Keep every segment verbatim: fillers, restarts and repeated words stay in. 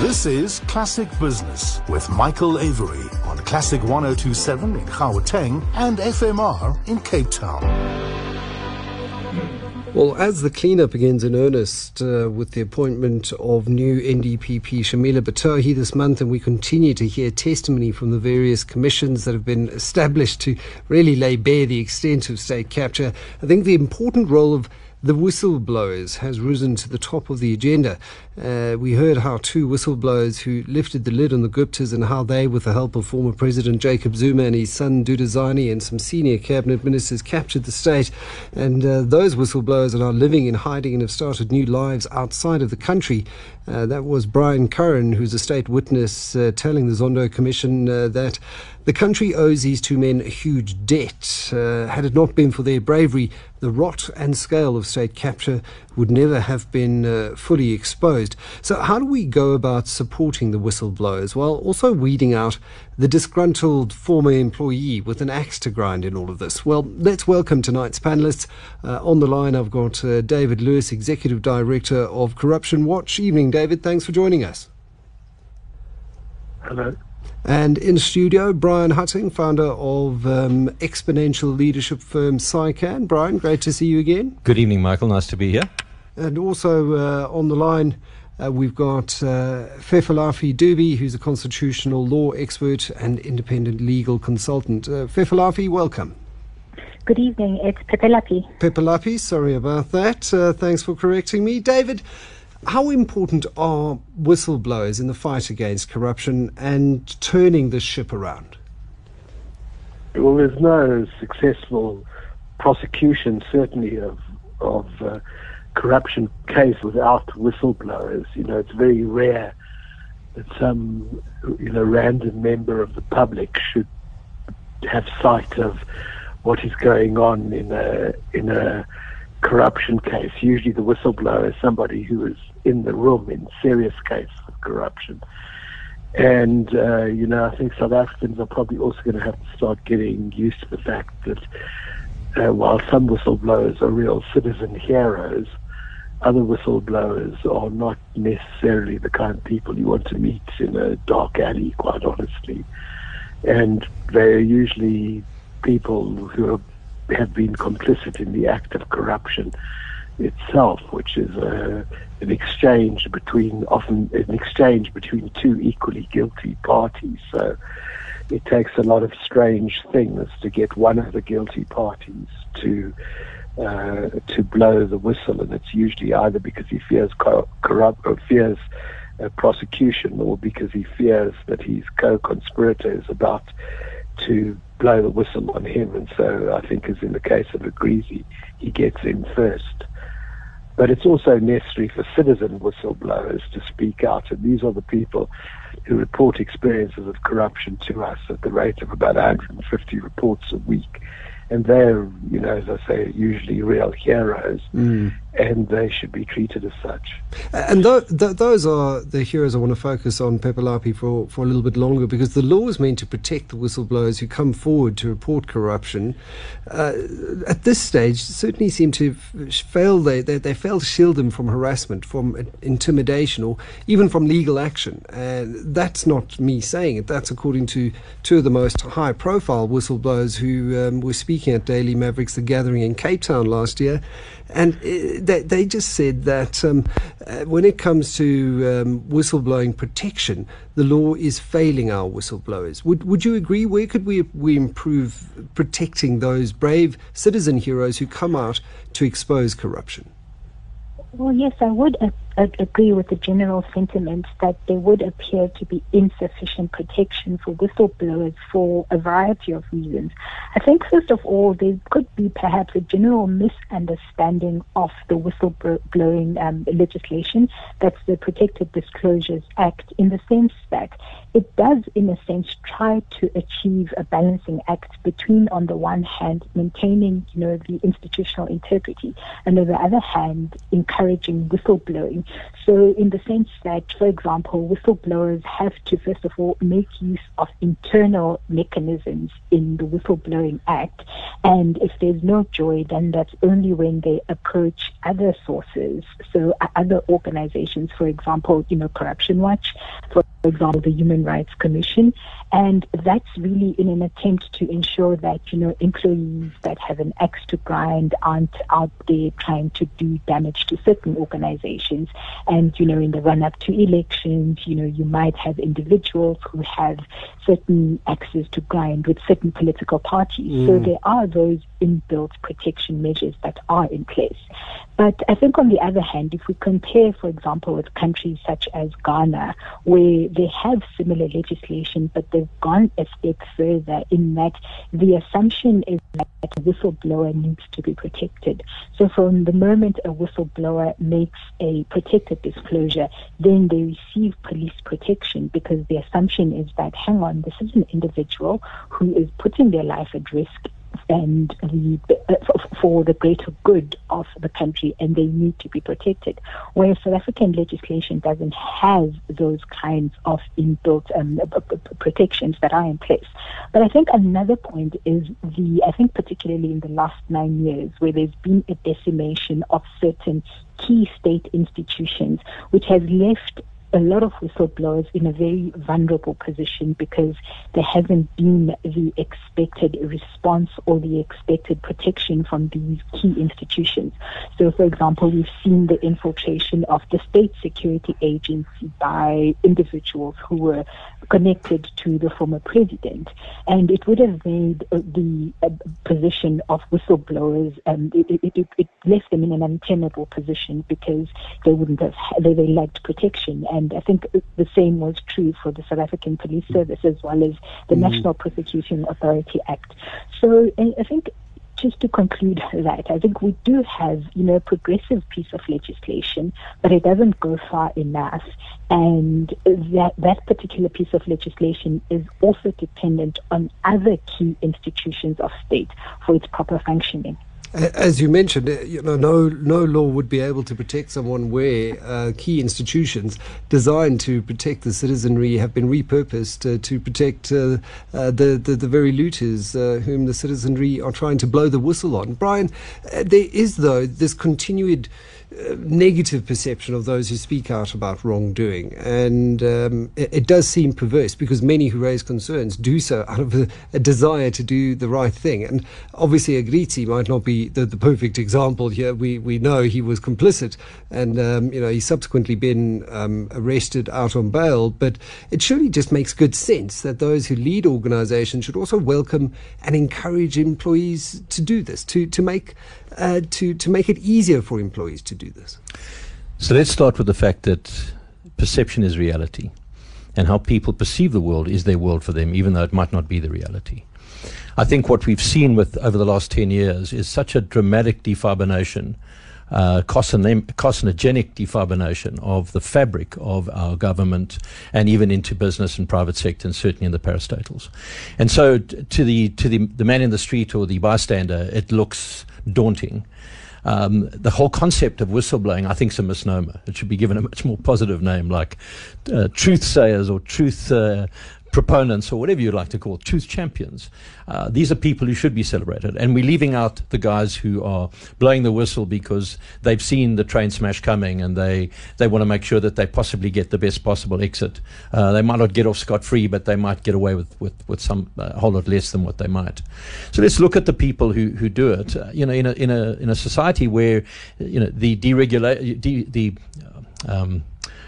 This is Classic Business with Michael Avery on Classic one oh two point seven in Gauteng and F M R in Cape Town. Well, as the cleanup begins in earnest uh, with the appointment of new N D P P Shamila Batohi this month, and we continue to hear testimony from the various commissions that have been established to really lay bare the extent of state capture, I think the important role of the whistleblowers has risen to the top of the agenda. Uh, we heard how two whistleblowers who lifted the lid on the Guptas and how they, with the help of former President Jacob Zuma and his son Duduzane and some senior cabinet ministers, captured the state. And uh, those whistleblowers are now living in hiding and have started new lives outside of the country. Uh, that was Brian Curran, who's a state witness, uh, telling the Zondo Commission uh, that the country owes these two men a huge debt. Uh, had it not been for their bravery, the rot and scale of state capture would never have been uh, fully exposed. So how do we go about supporting the whistleblowers while also weeding out the disgruntled former employee with an axe to grind in all of this? Well, let's welcome tonight's panellists. Uh, on the line, I've got uh, David Lewis, Executive Director of Corruption Watch. Evening, David. Thanks for joining us. Hello. And in studio, Brian Hutting, founder of um, exponential leadership firm SciCan. Brian, great to see you again. Good evening, Michael. Nice to be here. And also uh, on the line, uh, we've got uh, Fefalafi Dubi, who's a constitutional law expert and independent legal consultant. Uh, Fefalafi, welcome. Good evening. It's Pepelapi. Pepelapi, sorry about that. Uh, thanks for correcting me. David, how important are whistleblowers in the fight against corruption and turning the ship around? Well, there's no successful prosecution, certainly, of of uh, corruption case without whistleblowers. You know, it's very rare that some, you know, random member of the public should have sight of what is going on in a in a corruption case. Usually the whistleblower is somebody who is in the room in serious case of corruption. And, uh, you know, I think South Africans are probably also going to have to start getting used to the fact that uh, while some whistleblowers are real citizen heroes, other whistleblowers are not necessarily the kind of people you want to meet in a dark alley, quite honestly. And they're usually people who have have been complicit in the act of corruption itself, which is a, an exchange between, often an exchange between two equally guilty parties. So it takes a lot of strange things to get one of the guilty parties to uh, to blow the whistle, and it's usually either because he fears co- corrupt or fears uh, prosecution, or because he fears that his co-conspirator is about to blow the whistle on him. And so I think, as in the case of Agreezy, he gets in first. But it's also necessary for citizen whistleblowers to speak out, and these are the people who report experiences of corruption to us at the rate of about one hundred fifty reports a week. And they're, you know, as I say, usually real heroes, mm. and they should be treated as such. And th- th- those are the heroes I want to focus on, Pepelapi, for, for a little bit longer, because the law is meant to protect the whistleblowers who come forward to report corruption. Uh, at this stage, certainly seem to fail. They, they, they fail to shield them from harassment, from intimidation, or even from legal action. And that's not me saying it. That's according to two of the most high-profile whistleblowers who um, were speaking at Daily Mavericks, the gathering in Cape Town last year. And they, they just said that um, uh, when it comes to um, whistleblowing protection, the law is failing our whistleblowers. Would would you agree? Where could we we improve protecting those brave citizen heroes who come out to expose corruption? Well, yes, I would uh, uh, agree with the general sentiment that there would appear to be insufficient protection for whistleblowers for a variety of reasons. I think, first of all, there could be perhaps a general misunderstanding of the whistleblowing um, legislation. That's the Protected Disclosures Act, in the sense that it does, in a sense, try to achieve a balancing act between, on the one hand, maintaining, you know, the institutional integrity, and on the other hand, encouraging whistleblowing. protection. So in the sense that, for example, whistleblowers have to, first of all, make use of internal mechanisms in the Whistleblowing Act. And if there's no joy, then that's only when they approach other sources. So uh, other organizations, for example, you know, Corruption Watch, for example, the Human Rights Commission. And that's really in an attempt to ensure that, you know, employees that have an axe to grind aren't out there trying to do damage to certain organizations. And, you know, in the run-up to elections, you know, you might have individuals who have certain axes to grind with certain political parties. Mm. So there are those inbuilt protection measures that are in place. But I think on the other hand, if we compare, for example, with countries such as Ghana, where they have similar legislation, but they've gone a step further in that the assumption is that a whistleblower needs to be protected. So from the moment a whistleblower makes a protected disclosure, then they receive police protection, because the assumption is that, hang on, this is an individual who is putting their life at risk and the, uh, for the greater good of the country, and they need to be protected. Whereas South African legislation doesn't have those kinds of inbuilt um, protections that are in place. But I think another point is the, I think particularly in the last nine years, where there's been a decimation of certain key state institutions, which has left a lot of whistleblowers in a very vulnerable position, because there hasn't been the expected response or the expected protection from these key institutions. So, for example, we've seen the infiltration of the state security agency by individuals who were connected to the former president, and it would have made uh, the uh, position of whistleblowers, um, it, it, it, it left them in an untenable position, because they wouldn't have, they, they lacked protection. And And I think the same was true for the South African Police Service, as well as the mm-hmm. National Prosecuting Authority Act. So I think, just to conclude that, I think we do have, you know, a progressive piece of legislation, but it doesn't go far enough. And that that particular piece of legislation is also dependent on other key institutions of state for its proper functioning. As you mentioned, you know, no no law would be able to protect someone where uh, key institutions designed to protect the citizenry have been repurposed uh, to protect uh, uh, the, the the very looters uh, whom the citizenry are trying to blow the whistle on. Brian, uh, there is, though, this continued Uh, negative perception of those who speak out about wrongdoing, and um, it, it does seem perverse, because many who raise concerns do so out of a, a desire to do the right thing. And obviously Agrizi might not be the, the perfect example here. We we know he was complicit, and um, you know, he's subsequently been um, arrested out on bail, but it surely just makes good sense that those who lead organizations should also welcome and encourage employees to do this, to to make uh, to to make it easier for employees to do this. So let's start with the fact that perception is reality, and how people perceive the world is their world for them, even though it might not be the reality. I think what we've seen with over the last ten years is such a dramatic defibrination, uh, carcinogenic defibrination of the fabric of our government, and even into business and private sector, and certainly in the parastatals. And so t- to the to the, the man in the street or the bystander, it looks daunting. Um, the whole concept of whistleblowing, I think, is a misnomer. It should be given a much more positive name, like uh, truth sayers or truth uh, proponents, or whatever you like to call it, truth champions. Uh, these are people who should be celebrated. And we're leaving out the guys who are blowing the whistle because they've seen the train smash coming, and they, they want to make sure that they possibly get the best possible exit. Uh, they might not get off scot-free, but they might get away with, with, with some a uh, whole lot less than what they might. So let's look at the people who, who do it. Uh, you know, in a in a in a society where, you know, the deregulate de, the um,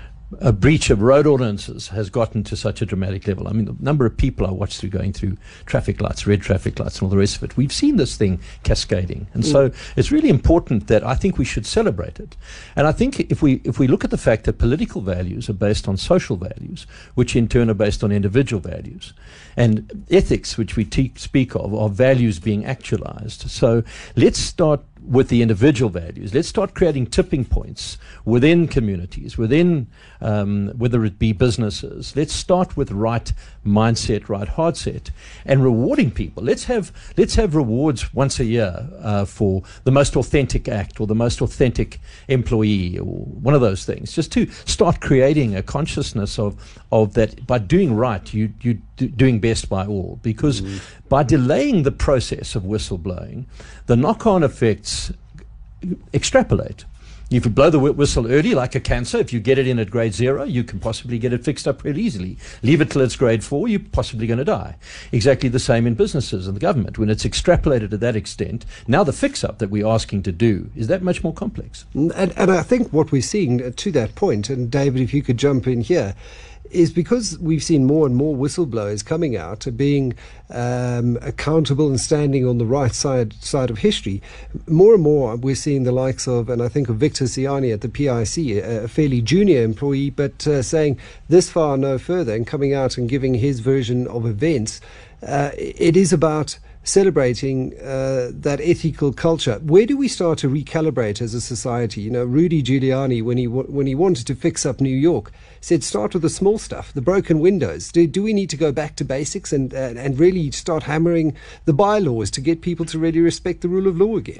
a breach of road ordinances has gotten to such a dramatic level. I mean, the number of people I watched through going through traffic lights, red traffic lights, and all the rest of it, we've seen this thing cascading. And mm. so it's really important that I think we should celebrate it. And I think if we if we look at the fact that political values are based on social values, which in turn are based on individual values, and ethics, which we te- speak of, are values being actualized. So let's start with the individual values. Let's start creating tipping points within communities, within um, whether it be businesses. Let's start with right mindset, right heart set, and rewarding people. Let's have let's have rewards once a year uh, for the most authentic act or the most authentic employee or one of those things. Just to start creating a consciousness of of that by doing right, you you do, doing best by all. Because mm. by delaying the process of whistleblowing, the knock-on effects extrapolate. If you blow the whistle early, like a cancer, if you get it in at grade zero, you can possibly get it fixed up really easily. Leave it till it's grade four, you're possibly going to die. Exactly the same in businesses and the government. When it's extrapolated to that extent, now the fix-up that we're asking to do is that much more complex. And, and I think what we're seeing to that point, and David, if you could jump in here, is because we've seen more and more whistleblowers coming out being um, accountable and standing on the right side side of history. More and more we're seeing the likes of, and I think of Victor Siani at the P I C, a, a fairly junior employee, but uh, saying this far no further, and coming out and giving his version of events. Uh, it is about celebrating uh, that ethical culture. Where do we start to recalibrate as a society? You know, Rudy Giuliani, when he w- when he wanted to fix up New York, said start with the small stuff, the broken windows. Do, do we need to go back to basics and uh, and really start hammering the bylaws to get people to really respect the rule of law again?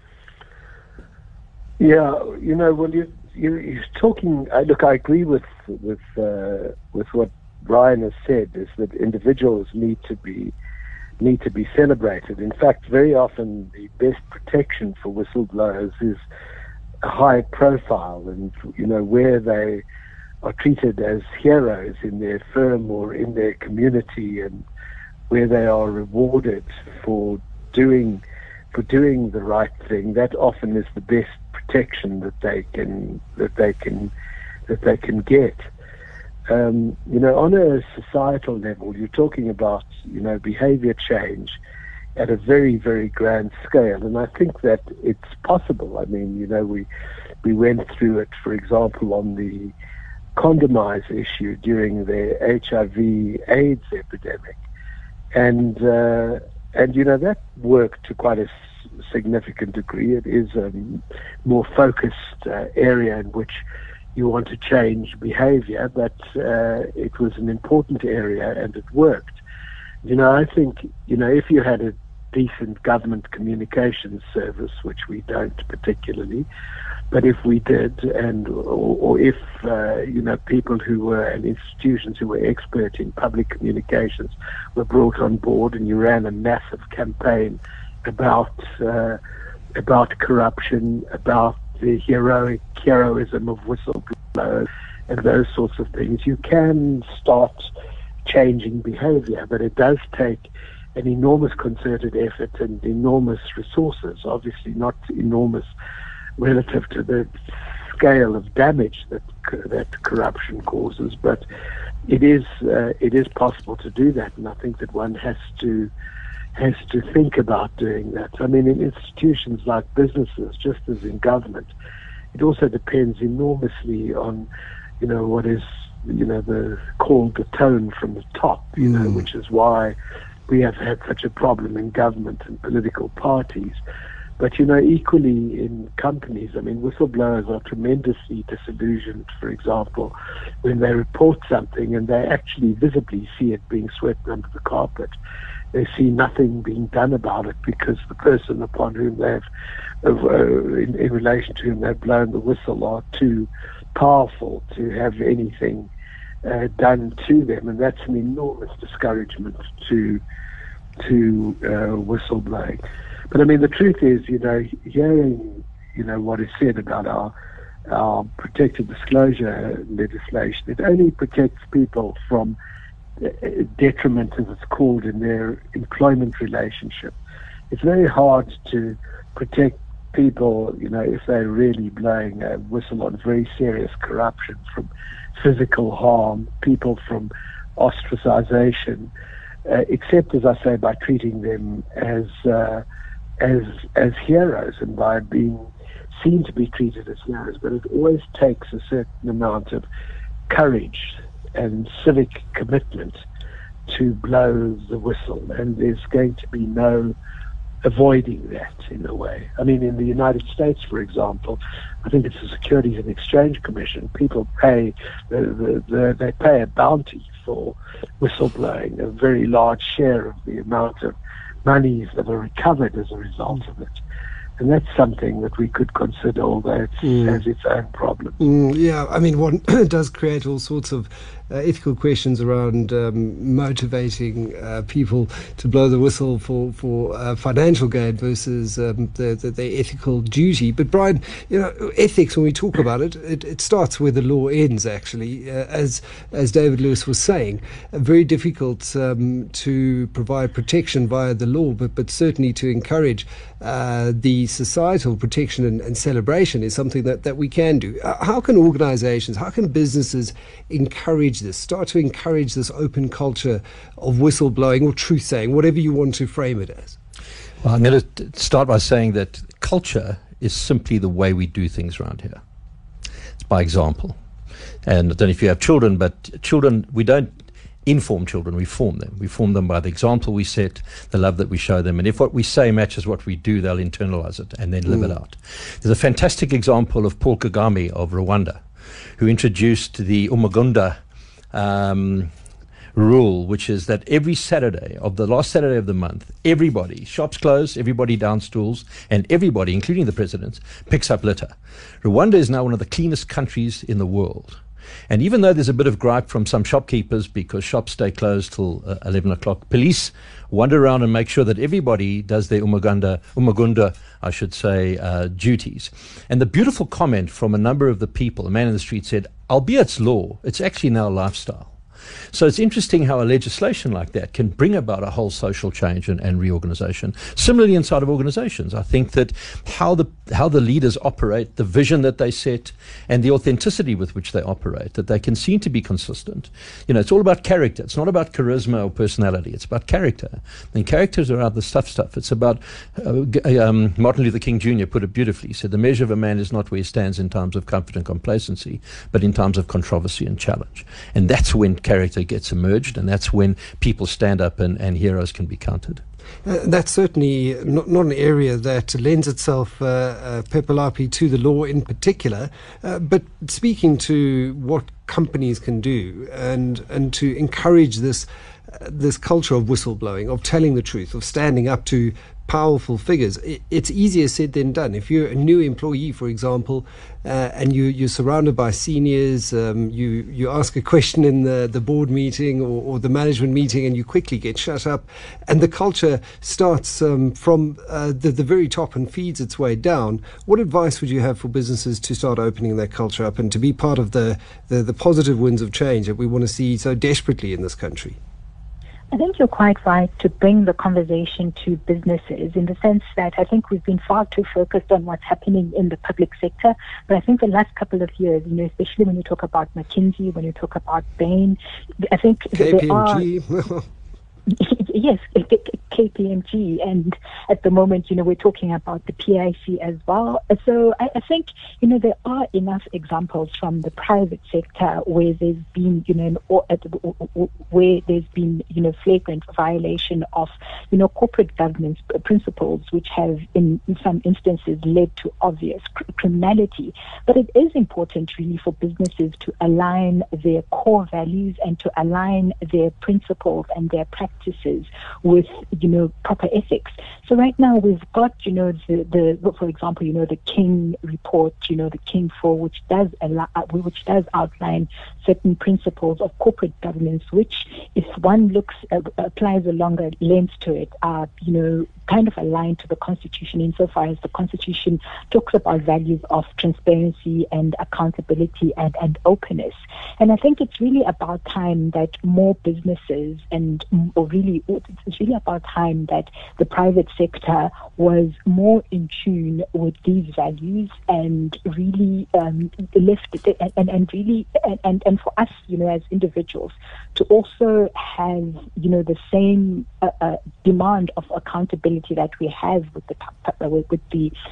Yeah, you know, well, you, you, you're talking. I, look, I agree with with uh, with what Brian has said. Is that individuals need to be need to be celebrated. In fact, very often the best protection for whistleblowers is a high profile, and you know where they are treated as heroes in their firm or in their community, and where they are rewarded for doing for doing the right thing. That often is the best protection that they can that they can that they can get. Um, you know, on a societal level, you're talking about, you know, behavior change at a very, very grand scale. And I think that it's possible. I mean, you know, we we went through it, for example, on the condomize issue during the H I V AIDS epidemic. And, uh, and you know, that worked to quite a s- significant degree. It is a more focused uh, area in which you want to change behavior, but uh, it was an important area and it worked. You know, I think, you know, if you had a decent government communications service, which we don't particularly, but if we did, and or, or if, uh, you know, people who were, and institutions who were expert in public communications were brought on board, and you ran a massive campaign about uh, about corruption, about the heroic heroism of whistleblowers and those sorts of things, you can start changing behavior, but it does take an enormous concerted effort and enormous resources, obviously not enormous relative to the scale of damage that that corruption causes, but it is uh, it is possible to do that, and I think that one has to has to think about doing that. I mean, in institutions like businesses, just as in government, it also depends enormously on, you know, what is, you know, the called the tone from the top, you know, mm. which is why we have had such a problem in government and political parties. But, you know, equally in companies, I mean, whistleblowers are tremendously disillusioned, for example, when they report something and they actually visibly see it being swept under the carpet. They see nothing being done about it because the person upon whom they've, uh, in, in relation to whom they've blown the whistle, are too powerful to have anything uh, done to them, and that's an enormous discouragement to to uh, whistleblowing. But I mean, the truth is, you know, hearing, you know, what is said about our our protected disclosure legislation, it only protects people from detriment, as it's called, in their employment relationship. It's very hard to protect people, you know, if they're really blowing a whistle on very serious corruption, from physical harm, people from ostracization, uh, except, as I say, by treating them as uh, as as heroes and by being seen to be treated as heroes. But it always takes a certain amount of courage and civic commitment to blow the whistle, and there's going to be no avoiding that in a way. I mean, in the United States, for example, I think it's the Securities and Exchange Commission. People pay, the, the, the, they pay a bounty for whistleblowing, a very large share of the amount of monies that are recovered as a result of it. And that's something that we could consider, although it mm. has its own problems. Mm, yeah, I mean, one does create all sorts of uh, ethical questions around um, motivating uh, people to blow the whistle for, for uh, financial gain versus um, the, the, the ethical duty. But Brian, you know, ethics, when we talk about it, it, it starts where the law ends, actually. Uh, as as David Lewis was saying, uh, very difficult um, to provide protection via the law, but, but certainly to encourage uh, the societal protection and, and celebration is something that, that we can do. Uh, how can organizations, how can businesses encourage this, start to encourage this open culture of whistleblowing or truth-saying, whatever you want to frame it as? Well, I'm going to start by saying that culture is simply the way we do things around here. It's by example. And I don't know if you have children, but children, we don't inform children, we form them. We form them by the example we set, the love that we show them. And if what we say matches what we do, they'll internalize it and then live mm. it out. There's a fantastic example of Paul Kagame of Rwanda, who introduced the Umuganda um, rule, which is that every Saturday of the last Saturday of the month, everybody, shops close, everybody down stools, and everybody, including the president, picks up litter. Rwanda is now one of the cleanest countries in the world. And even though there's a bit of gripe from some shopkeepers because shops stay closed till uh, eleven o'clock, police wander around and make sure that everybody does their umuganda, umagunda, I should say, uh, duties. And the beautiful comment from a number of the people, a man in the street said, albeit it's law, it's actually now lifestyle. So it's interesting how a legislation like that can bring about a whole social change and, and reorganization. Similarly, inside of organizations, I think that how the how the leaders operate, the vision that they set, and the authenticity with which they operate, that they can seem to be consistent. You know, it's all about character. It's not about charisma or personality. It's about character. And characters are other stuff stuff. It's about, uh, um, Martin Luther King Junior put it beautifully. He said, the measure of a man is not where he stands in times of comfort and complacency, but in times of controversy and challenge. And that's when character gets emerged, and that's when people stand up and, and heroes can be counted. Uh, that's certainly not, not an area that lends itself, uh, uh, Pepelapi, to the law in particular. Uh, but speaking to what companies can do and and to encourage this uh, this culture of whistleblowing, of telling the truth, of standing up to powerful figures, it, it's easier said than done. If you're a new employee, for example, uh, and you, you're surrounded by seniors, um, you, you ask a question in the, the board meeting or, or the management meeting and you quickly get shut up, and the culture starts um, from uh, the, the very top and feeds its way down. What advice would you have for businesses to start opening that culture up and to be part of the, the, the positive winds of change that we want to see so desperately in this country? I think you're quite right to bring the conversation to businesses, in the sense that I think we've been far too focused on what's happening in the public sector. But I think the last couple of years, you know, especially when you talk about McKinsey, when you talk about Bain, I think K P M G. there are... Yes, K P M G, and at the moment, you know, we're talking about the P I C as well. So I, I think, you know, there are enough examples from the private sector where there's been, you know, an, or, where there's been, you know, flagrant violation of, you know, corporate governance principles, which have in, in some instances led to obvious cr- criminality. But it is important really for businesses to align their core values and to align their principles and their practices with, you know, proper ethics. So right now we've got, you know, the, the for example, you know, the King report, you know, the King four, which does allow, which does outline certain principles of corporate governance, which, if one looks, uh, applies a longer lens to it, are, you know, kind of aligned to the Constitution insofar as the Constitution talks about values of transparency and accountability and, and openness. And I think it's really about time that more businesses and, or really, it's really about time that the private sector was more in tune with these values and really um, lifted and, and, and really, and, and for us, you know, as individuals, to also have, you know, the same uh, uh, demand of accountability that we have with the with, with the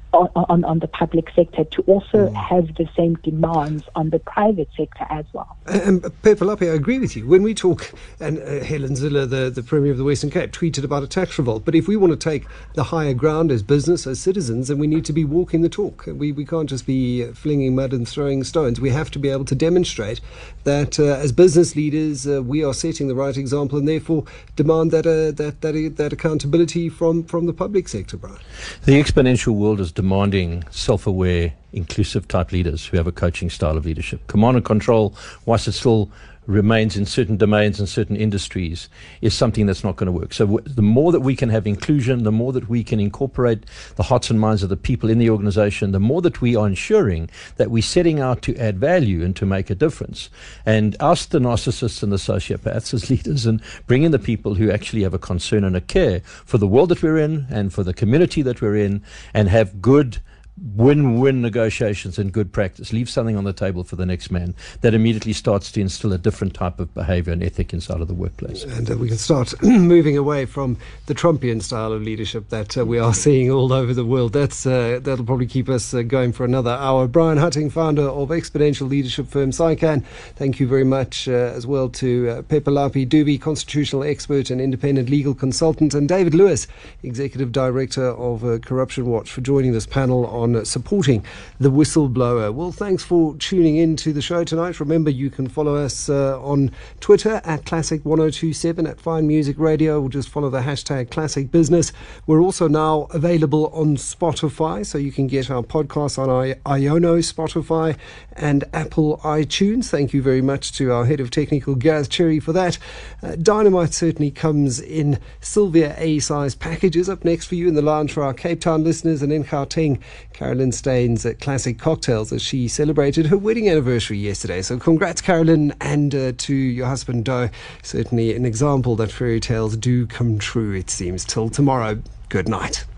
on, on, on the public sector to also mm. have the same demands on the private sector as well. And um, Pepe Lapi, I agree with you. When we talk, and uh, Helen Zille, the, the Premier of the Western Cape, tweeted about a tax revolt, but if we want to take the higher ground as business, as citizens, then we need to be walking the talk. We, we can't just be flinging mud and throwing stones. We have to be able to demonstrate that uh, as business leaders, uh, we are setting the right example, and therefore demand that uh, that, that that accountability from, from the public sector, Brian. The exponential world is demanding self-aware, inclusive type leaders who have a coaching style of leadership. Command and control, whilst it still remains in certain domains and certain industries, is something that's not going to work. So w- the more that we can have inclusion, the more that we can incorporate the hearts and minds of the people in the organization, the more that we are ensuring that we're setting out to add value and to make a difference. And us, the narcissists and the sociopaths as leaders, and bring in the people who actually have a concern and a care for the world that we're in and for the community that we're in, and have good win-win negotiations and good practice. Leave something on the table for the next man. That immediately starts to instill a different type of behavior and ethic inside of the workplace. And uh, we can start moving away from the Trumpian style of leadership that uh, we are seeing all over the world. That's uh, that'll probably keep us uh, going for another hour. Brian Hutting, founder of exponential leadership firm SciCan. Thank you very much uh, as well to uh, Pepe Lapi Dubi, constitutional expert and independent legal consultant, and David Lewis, executive director of uh, Corruption Watch, for joining this panel on supporting the whistleblower. Well, thanks for tuning in to the show tonight. Remember, you can follow us uh, on Twitter at Classic one oh two seven, at Fine Music Radio, or just follow the hashtag Classic Business. We're also now available on Spotify, so you can get our podcasts on I- Iono, Spotify, and Apple iTunes. Thank you very much to our head of technical, Gareth Cherry, for that. Uh, Dynamite certainly comes in Sylvia A-size packages. Up next for you in the lounge for our Cape Town listeners, and in Gauteng, Carolyn Staines at Classic Cocktails, as she celebrated her wedding anniversary yesterday. So congrats, Carolyn, and uh, to your husband, Doe. Certainly an example that fairy tales do come true, it seems. Till tomorrow, good night.